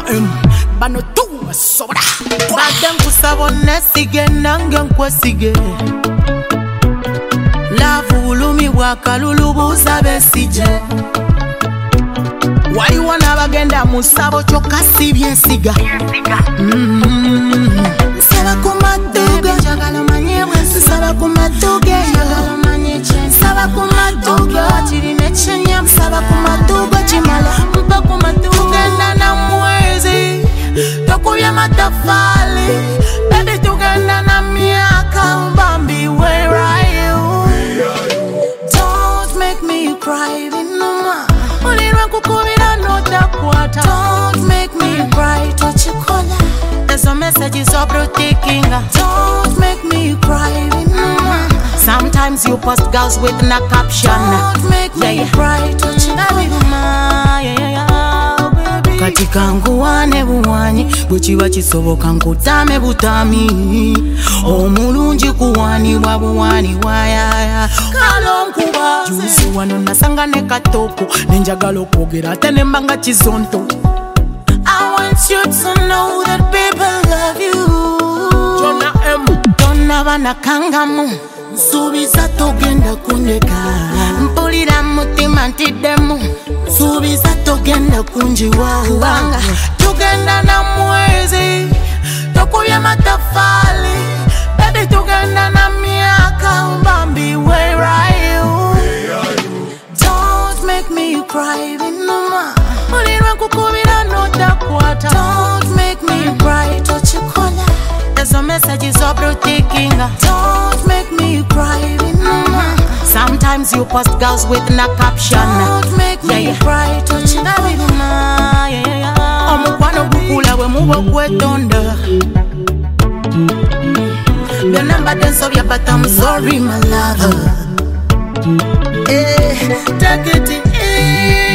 Bano tu sobra Badde nkusaba nesige nange nkwesige Love bulumi bwa kalulu buuza besije Waliwo n'abagenda mu ssabo kyokka si byensiga Nsaba ku madduga nsaba ku madduga nsaba ku madduga nsaba ku madduga kimala mpa ku madduga tugenda na mwezi tokubya matafali baby tugenda na myaka Bambi where are you don't make me cry binuma ulirwa kukubira notakwata don't make me cry tochikola there's a message of protecting don't make me cry binuma sometimes you post girls with no caption don't make me cry tochikola katika nguwane buwanyi bwekiba kisoboka nkutame butami omulungi kuwanibwa buwani wayaya kalonkuba juzi wano nasanga ne katoko nenjagala okwogera ate nemba nga kizonto I want you to know that people love you Jona M Donna banakangamu nsuubiza togenda kundeka mpulira mutima ntiddemu nsuubiza togenda kunjiwa kubanga tugenda na mwezi tokubya matafali baby tugenda na myaka Bambi where are you don't make me cry binuma ulirwa kukubira notakwata don't make me cry tochikola there's a message of protecting don't make me cry binuma sometimes you post girls with no caption don't make me cry tochikola omukwano gukula bwe muba kwetonda byonna mbadde nsobya but I'm sorry my lover take it easy